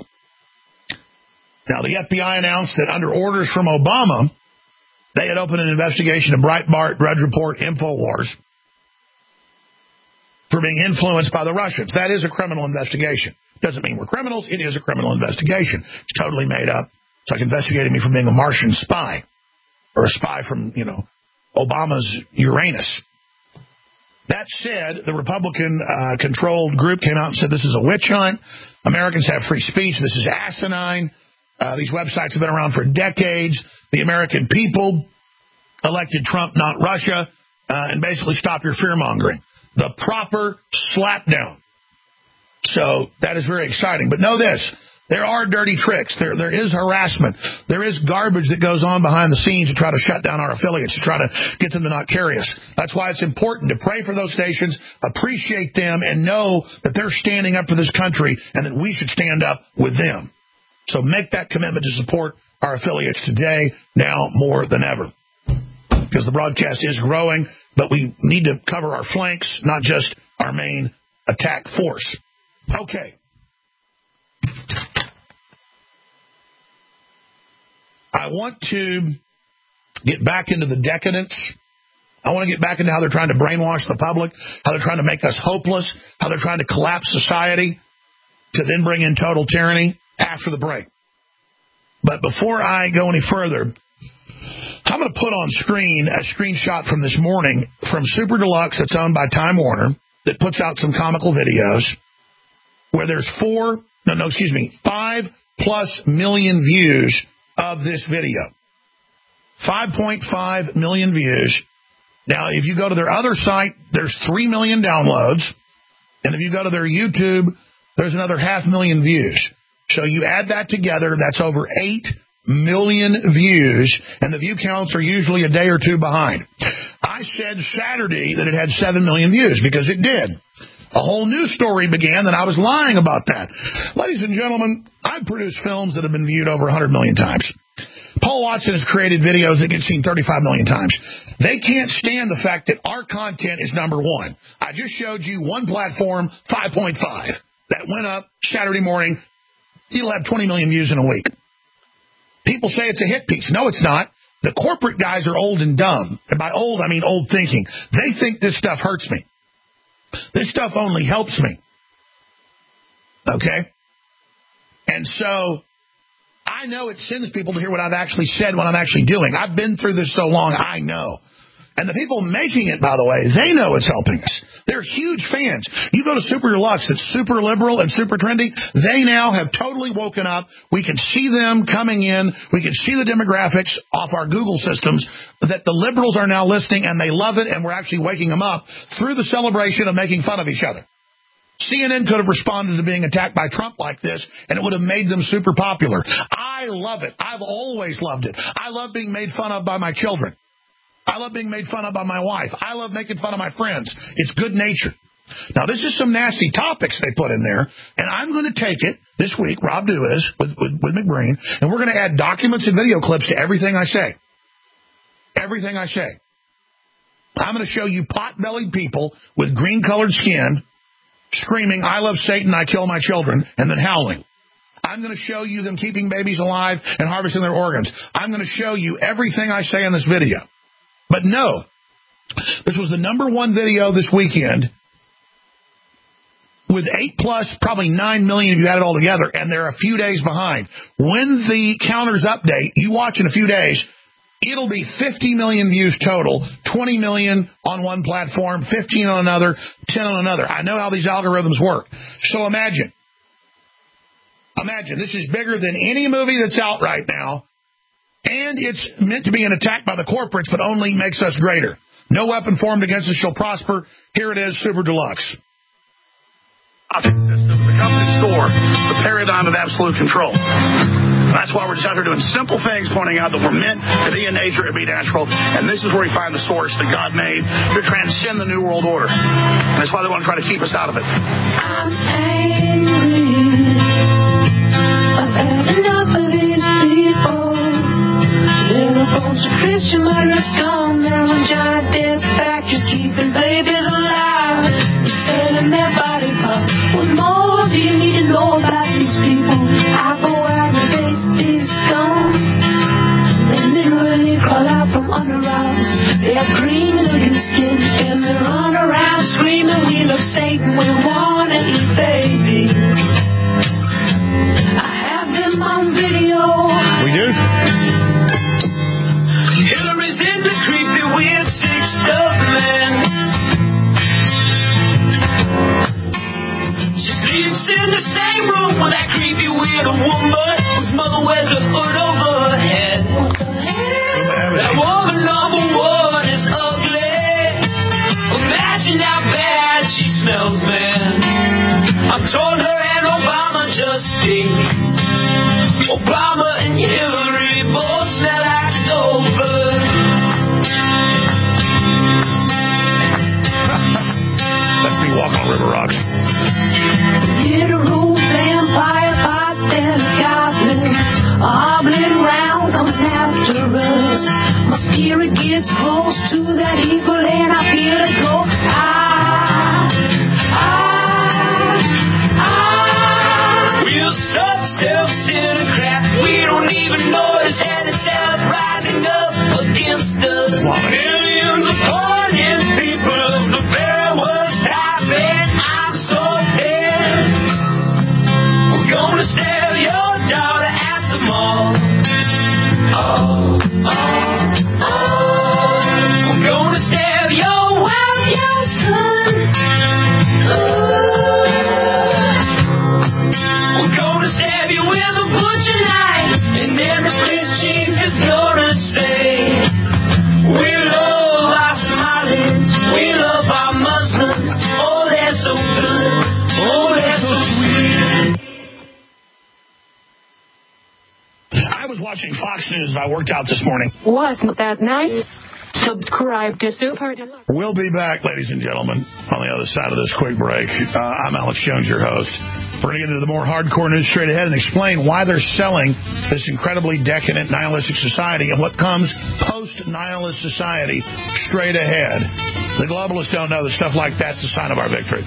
Now, the F B I announced that under orders from Obama, they had opened an investigation of Breitbart, Drudge Report, InfoWars for being influenced by the Russians. That is a criminal investigation. Doesn't mean we're criminals. It is a criminal investigation. It's totally made up. It's like investigating me for being a Martian spy, or a spy from, you know, Obama's Uranus. That said, the Republican-controlled uh, group came out and said this is a witch hunt. Americans have free speech. This is asinine. Uh, these websites have been around for decades. The American people elected Trump, not Russia. uh, and basically stop your fear-mongering. The proper slapdown. So that is very exciting. But know this. There are dirty tricks. There, there is harassment. There is garbage that goes on behind the scenes to try to shut down our affiliates, to try to get them to not carry us. That's why it's important to pray for those stations, appreciate them, and know that they're standing up for this country and that we should stand up with them. So make that commitment to support our affiliates today, now more than ever. Because the broadcast is growing, but we need to cover our flanks, not just our main attack force. Okay. I want to get back into the decadence. I want to get back into how they're trying to brainwash the public, how they're trying to make us hopeless, how they're trying to collapse society to then bring in total tyranny after the break. But before I go any further, I'm going to put on screen a screenshot from this morning from Super Deluxe that's owned by Time Warner that puts out some comical videos where there's four, no, no, excuse me, five plus million views of this video. five point five million views. Now, if you go to their other site, there's three million downloads. And if you go to their YouTube, there's another half million views. So you add that together, that's over eight million views, and the view counts are usually a day or two behind. I said Saturday that it had seven million views because it did. A whole news story began that I was lying about that. Ladies and gentlemen, I've produced films that have been viewed over one hundred million times. Paul Watson has created videos that get seen thirty-five million times. They can't stand the fact that our content is number one. I just showed you one platform, five point five. That went up Saturday morning. It'll have twenty million views in a week. People say it's a hit piece. No, it's not. The corporate guys are old and dumb. And by old, I mean old thinking. They think this stuff hurts me. This stuff only helps me. Okay? And so I know it sends people to hear what I've actually said, what I'm actually doing. I've been through this so long, I know. And the people making it, by the way, they know it's helping us. They're huge fans. You go to Super Deluxe, that's super liberal and super trendy. They now have totally woken up. We can see them coming in. We can see the demographics off our Google systems that the liberals are now listening, and they love it, and we're actually waking them up through the celebration of making fun of each other. C N N could have responded to being attacked by Trump like this, and it would have made them super popular. I love it. I've always loved it. I love being made fun of by my children. I love being made fun of by my wife. I love making fun of my friends. It's good nature. Now, this is some nasty topics they put in there, and I'm going to take it this week, Rob Duis, with, with, with McBreen, and we're going to add documents and video clips to everything I say. Everything I say. I'm going to show you pot-bellied people with green-colored skin screaming, I love Satan, I kill my children, and then howling. I'm going to show you them keeping babies alive and harvesting their organs. I'm going to show you everything I say in this video. But no, this was the number one video this weekend with eight plus, probably nine million if you add it all together, and they're a few days behind. When the counters update, you watch in a few days, it'll be fifty million views total, twenty million on one platform, fifteen on another, ten on another. I know how these algorithms work. So imagine, imagine, this is bigger than any movie that's out right now. And it's meant to be an attack by the corporates, but only makes us greater. No weapon formed against us shall prosper. Here it is, Super Deluxe. System, the company store, the paradigm of absolute control. That's why we're just out here doing simple things, pointing out that we're meant to be in nature and be natural. And this is where we find the source that God made to transcend the New World Order. And that's why they want to try to keep us out of it. I'm angry. I've had enough of these people. They're a bunch of Christian murderers, scum, now and giant death factories keeping babies alive. They're selling their body parts. What more do you need to know about these people? I go out and face these scum. They literally crawl out from under us. They have green-looking skin and they run around screaming, we love Satan, we want to eat babies. I have them on video. We do? Hillary's in the creepy, weird, sick stuff, man. She sleeps in the same room with that creepy, weird woman whose mother wears a hood over her head. That woman number one is ugly. watching Fox News as I worked out this morning. Wasn't that nice? Subscribe to Super Deluxe. We'll be back, ladies and gentlemen, on the other side of this quick break. Uh, I'm Alex Jones, your host. We're going to get into the more hardcore news straight ahead and explain why they're selling this incredibly decadent nihilistic society and what comes post-nihilist society straight ahead. The globalists don't know that stuff like that's a sign of our victory.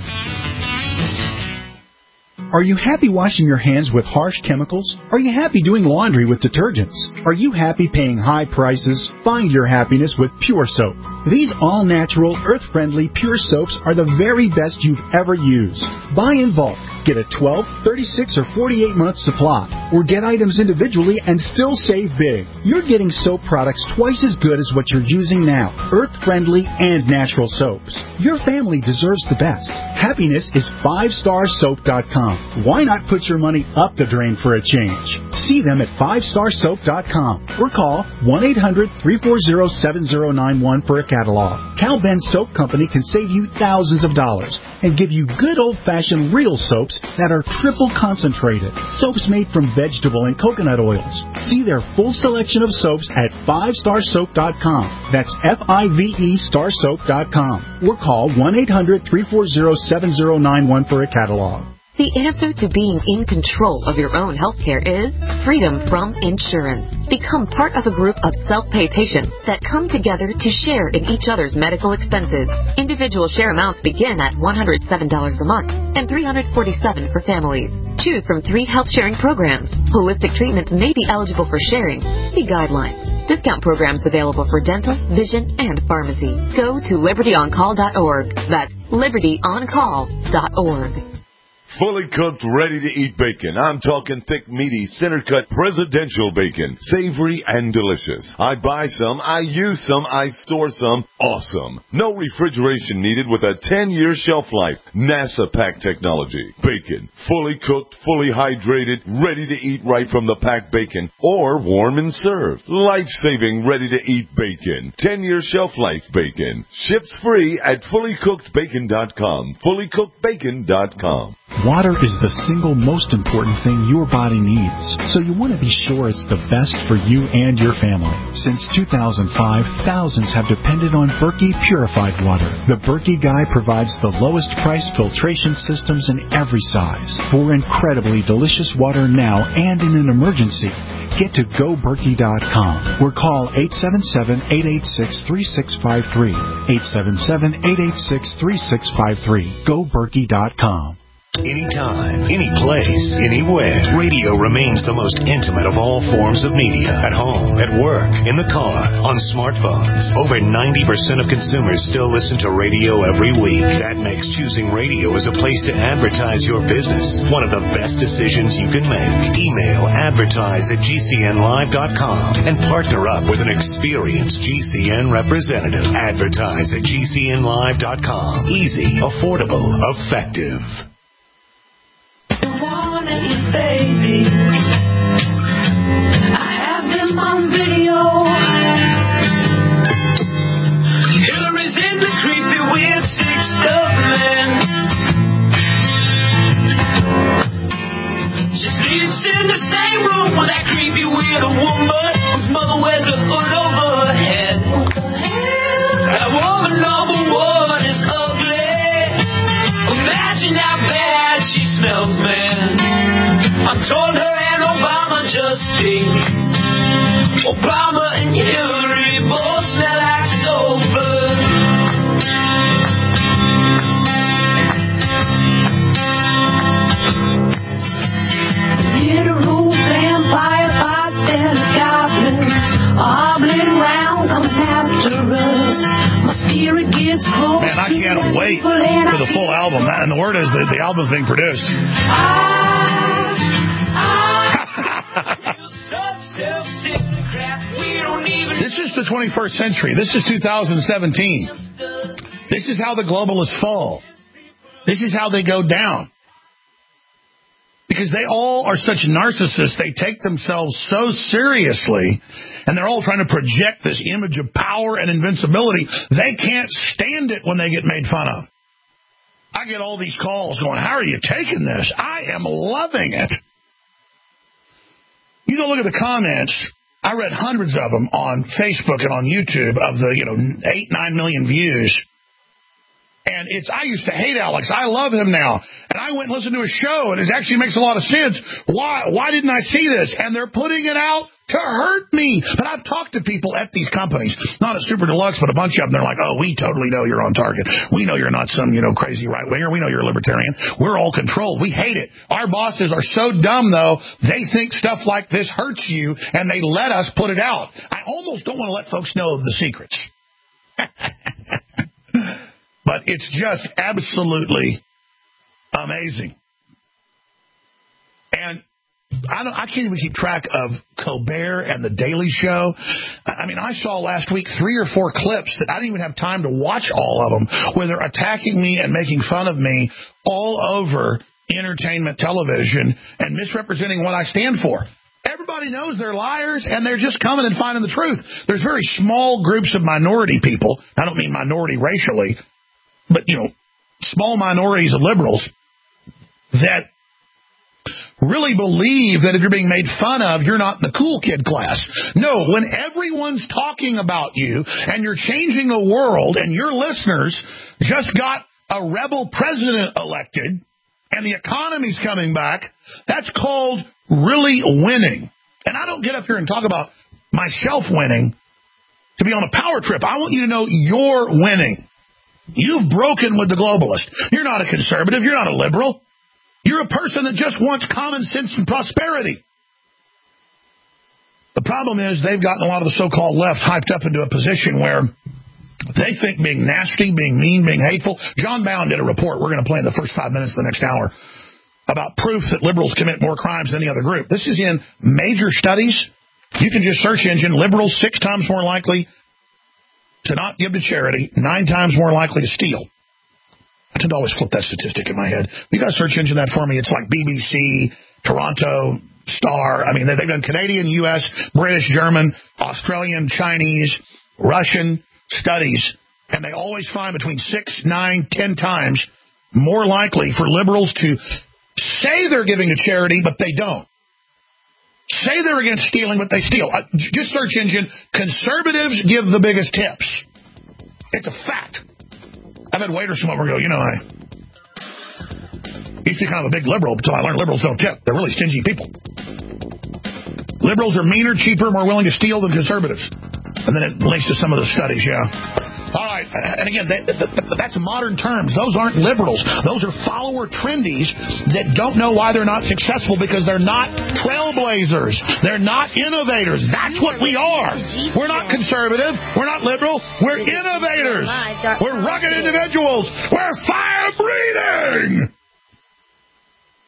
Are you happy washing your hands with harsh chemicals? Are you happy doing laundry with detergents? Are you happy paying high prices? Find your happiness with Pure Soap. These all-natural, earth-friendly Pure Soaps are the very best you've ever used. Buy in bulk. Get a twelve, thirty-six, or forty-eight month supply. Or get items individually and still save big. You're getting soap products twice as good as what you're using now. Earth-friendly and natural soaps. Your family deserves the best. Happiness is five star soap dot com. Why not put your money up the drain for a change? See them at five star soap dot com or call one eight hundred, three four zero, seven zero nine one for a catalog. Cal Ben Soap Company can save you thousands of dollars and give you good old-fashioned real soaps that are triple concentrated. Soaps made from vegetable and coconut oils. See their full selection of soaps at five star soap dot com. That's F I V E star soap dot com. Or call one eight hundred, three four zero, seven zero nine one for a catalog. The answer to being in control of your own healthcare is freedom from insurance. Become part of a group of self-pay patients that come together to share in each other's medical expenses. Individual share amounts begin at one hundred seven dollars a month and three hundred forty-seven dollars for families. Choose from three health sharing programs. Holistic treatments may be eligible for sharing. See guidelines. Discount programs available for dental, vision, and pharmacy. Go to liberty on call dot org. That's liberty on call dot org. Fully cooked, ready-to-eat bacon. I'm talking thick, meaty, center-cut presidential bacon. Savory and delicious. I buy some, I use some, I store some. Awesome. No refrigeration needed with a ten-year shelf life. NASA pack technology. Bacon. Fully cooked, fully hydrated, ready to eat right from the packed bacon. Or warm and served. Life-saving, ready-to-eat bacon. ten-year shelf life bacon. Ships free at fully cooked bacon dot com. fully cooked bacon dot com. Water is the single most important thing your body needs, so you want to be sure it's the best for you and your family. Since two thousand five, thousands have depended on Berkey purified water. The Berkey Guy provides the lowest price filtration systems in every size. For incredibly delicious water now and in an emergency, get to go berkey dot com or call eight seven seven, eight eight six, three six five three. eight seven seven, eight eight six, three six five three. go berkey dot com. Anytime, any place, anywhere. Radio remains the most intimate of all forms of media. At home, at work, in the car, on smartphones. Over ninety percent of consumers still listen to radio every week. That makes choosing radio as a place to advertise your business one of the best decisions you can make. Email advertise at G C N live dot com and partner up with an experienced G C N representative. Advertise at G C N live dot com. Easy, affordable, effective. Babies, I have them on video. Hillary's in the creepy, weird, sick stuff, man. She sleeps in the same room with that creepy, weird woman whose mother wears a hood over her head. That woman number one is ugly. Imagine how bad she smells, man. I told her and Obama just stink. Obama and Hillary both smell like sulfur. Literal vampire fights and goblins hobbling round coming after us. My spirit gets close. Man, I can't wait for the full album. And the word is that the album's being produced. I This is the twenty-first century. This is two thousand seventeen. This is how the globalists fall. This is how they go down. Because they all are such narcissists. They take themselves so seriously, and they're all trying to project this image of power and invincibility. They can't stand it when they get made fun of. I get all these calls going, how are you taking this? I am loving it. You go look at the comments. I read hundreds of them on Facebook and on YouTube of the, you know, eight, nine million views. And it's, I used to hate Alex. I love him now. And I went and listened to his show, and it actually makes a lot of sense. Why, why didn't I see this? And they're putting it out to hurt me. But I've talked to people at these companies, not at Super Deluxe, but a bunch of them. They're like, oh, we totally know you're on target. We know you're not some, you know, crazy right-winger. We know you're a libertarian. We're all controlled. We hate it. Our bosses are so dumb, though, they think stuff like this hurts you, and they let us put it out. I almost don't want to let folks know the secrets. But it's just absolutely amazing. And I don't, I can't even keep track of Colbert and The Daily Show. I mean, I saw last week three or four clips that I didn't even have time to watch all of them, where they're attacking me and making fun of me all over entertainment television and misrepresenting what I stand for. Everybody knows they're liars, and they're just coming and finding the truth. There's very small groups of minority people. I don't mean minority racially, but, you know, small minorities of liberals that really believe that if you're being made fun of, you're not in the cool kid class. No, when everyone's talking about you and you're changing the world and your listeners just got a rebel president elected and the economy's coming back, that's called really winning. And I don't get up here and talk about myself winning to be on a power trip. I want you to know you're winning. You've broken with the globalist. You're not a conservative. You're not a liberal. You're a person that just wants common sense and prosperity. The problem is they've gotten a lot of the so-called left hyped up into a position where they think being nasty, being mean, being hateful. John Bound did a report we're going to play in the first five minutes of the next hour about proof that liberals commit more crimes than any other group. This is in major studies. You can just search engine liberals six times more likely to not give to charity, nine times more likely to steal. I tend to always flip that statistic in my head. You guys search engine that for me. It's like B B C, Toronto, Star. I mean, they've done Canadian, U S, British, German, Australian, Chinese, Russian studies, and they always find between six, nine, ten times more likely for liberals to say they're giving to charity, but they don't. Say they're against stealing, but they steal. Just search engine, conservatives give the biggest tips. It's a fact. I've had waiters come over and go, you know, I used to be kind of a big liberal until I learned liberals don't tip. They're really stingy people. Liberals are meaner, cheaper, more willing to steal than conservatives. And then it links to some of the studies, yeah. All right, and again, that, that, that's modern terms. Those aren't liberals. Those are follower trendies that don't know why they're not successful because they're not trailblazers. They're not innovators. That's what we are. We're not conservative. We're not liberal. We're innovators. We're rugged individuals. We're fire-breathing.